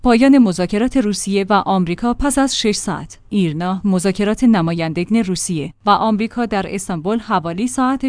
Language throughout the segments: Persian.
پایان مذاکرات روسیه و آمریکا پس از 6 ساعت. ایرنا مذاکرات نمایندگان روسیه و آمریکا در استانبول حوالی ساعت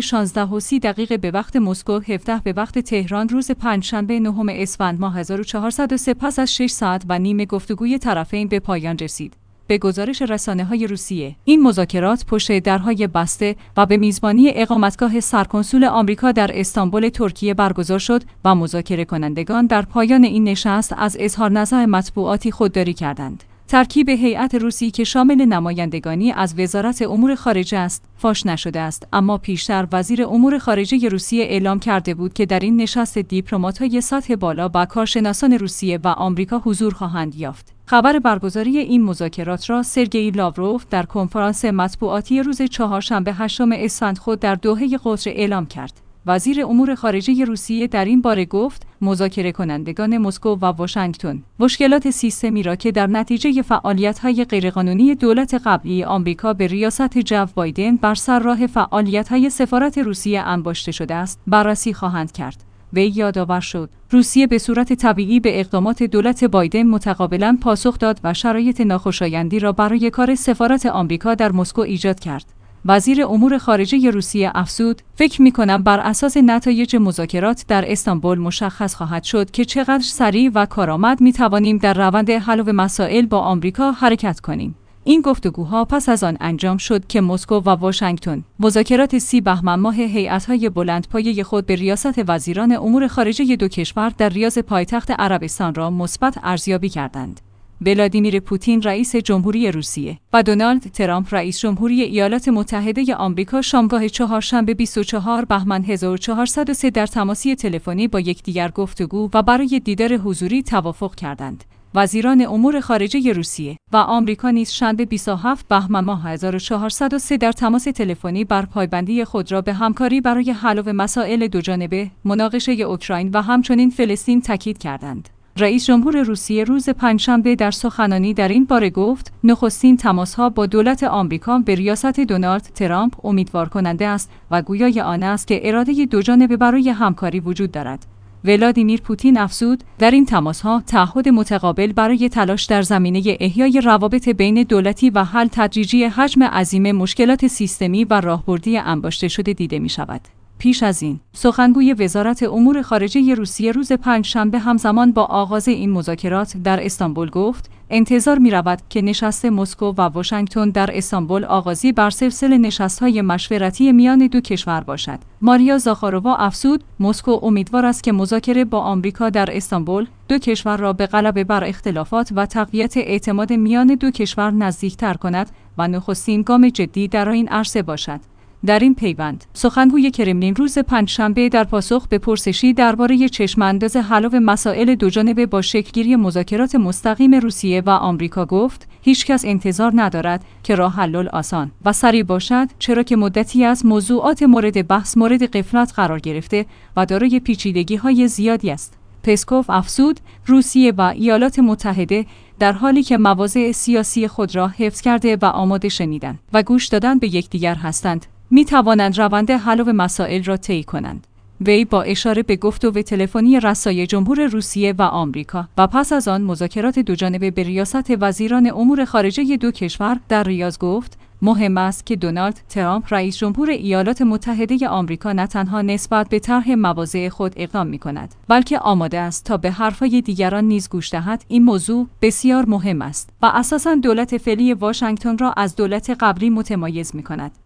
16:30 به وقت مسکو، 17 به وقت تهران روز پنجشنبه 9 اسفند ماه 1403 پس از 6 ساعت و نیم گفتگوی طرفین به پایان رسید. به گزارش رسانه‌های روسیه، این مذاکرات پشت درهای بسته و به میزبانی اقامتگاه سرکنسول آمریکا در استانبول ترکیه برگزار شد و مذاکره کنندگان در پایان این نشست از اظهار نظر مطبوعاتی خودداری کردند. ترکیب هیئت روسی که شامل نمایندگانی از وزارت امور خارجه است، فاش نشده است، اما پیشتر وزیر امور خارجه روسیه اعلام کرده بود که در این نشست دیپلمات‌های سطح بالا و کارشناسان روسیه و آمریکا حضور خواهند یافت. خبر برگزاری این مذاکرات را سرگئی لاوروف در کنفرانس مطبوعاتی روز چهارشنبه 8 اسفند خود در دوحه قطر اعلام کرد. وزیر امور خارجه روسیه در این باره گفت: مذاکره کنندگان مسکو و واشنگتن مشکلات سیستمی را که در نتیجه فعالیت‌های غیرقانونی دولت قبلی آمریکا به ریاست جو بایدن بر سر راه فعالیت‌های سفارت روسیه انباشته شده است، بررسی خواهند کرد. وی یادآور شد روسیه به صورت طبیعی به اقدامات دولت بایدن متقابلاً پاسخ داد و شرایط ناخوشایندی را برای کار سفارت آمریکا در مسکو ایجاد کرد. وزیر امور خارجه روسیه افزود: فکر می‌کنم بر اساس نتایج مذاکرات در استانبول مشخص خواهد شد که چقدر سریع و کارآمد می‌توانیم در روند حل مسائل با آمریکا حرکت کنیم. این گفتگوها پس از آن انجام شد که مسکو و واشنگتن مذاکرات 30 بهمن ماه هیئت‌های بلندپایه خود به ریاست وزیران امور خارجه دو کشور در ریاض پایتخت عربستان را مثبت ارزیابی کردند. ولادیمیر پوتین رئیس جمهوری روسیه و دونالد ترامپ رئیس جمهوری ایالات متحده آمریکا شامگاه چهارشنبه 24 بهمن 1403 در تماسی تلفنی با یکدیگر گفتگو و برای دیدار حضوری توافق کردند. وزیران امور خارجه روسیه و آمریکا نیز شنبه 27 بهمن ماه 1403 در تماس تلفنی بر پایبندی خود را به همکاری برای حل مسائل دوجانبه، مناقشه اوکراین و همچنین فلسطین تاکید کردند. رئیس جمهور روسیه روز پنجشنبه در سخنرانی در این باره گفت: نخستین تماس‌ها با دولت آمریکا به ریاست دونالد ترامپ امیدوار کننده است و گویای آن است که اراده دوجانبه برای همکاری وجود دارد. ولادیمیر پوتین افزود: در این تماس‌ها تعهد متقابل برای تلاش در زمینه احیای روابط بین دولتی و حل تدریجی حجم عظیم مشکلات سیستمی و راهبردی انباشته شده دیده می‌شود. پیش از این، سخنگوی وزارت امور خارجه روسیه روز پنجشنبه همزمان با آغاز این مذاکرات در استانبول گفت: انتظار می‌رود که نشست مسکو و واشنگتن در استانبول آغازی بر سلسله نشست‌های مشورتی میان دو کشور باشد. ماریا زاخارووا افزود: مسکو امیدوار است که مذاکره با آمریکا در استانبول دو کشور را به غلبه بر اختلافات و تقویت اعتماد میان دو کشور نزدیکتر کند و نخستین گام جدی در این عرصه باشد. در این پیوند، سخنگوی کرملین روز پنجشنبه در پاسخ به پرسشی درباره چشم‌انداز حل مسائل دوجانبه با شکل‌گیری مذاکرات مستقیم روسیه و آمریکا گفت: هیچکس انتظار ندارد که راه حل آسان و سریع باشد، چرا که مدتی از موضوعات مورد بحث مورد غفلت قرار گرفته و دارای پیچیدگی‌های زیادی است. پسکوف افزود: روسیه و ایالات متحده در حالی که مواضع سیاسی خود را حفظ کرده و آماده شنیدن و گوش دادن به یکدیگر هستند، می توانند روند حل مسائل را طی کنند. وی با اشاره به گفتگو تلفنی رسای جمهور روسیه و آمریکا و پس از آن مذاکرات دوجانبه به ریاست وزیران امور خارجه دو کشور در ریاض گفت: مهم است که دونالد ترامپ رئیس جمهور ایالات متحده آمریکا نه تنها نسبت به طرح مواضع خود اقدام می‌کند، بلکه آماده است تا به حرف‌های دیگران نیز گوش دهد. این موضوع بسیار مهم است و اساساً دولت فعلی واشنگتن را از دولت قبلی متمایز می‌کند.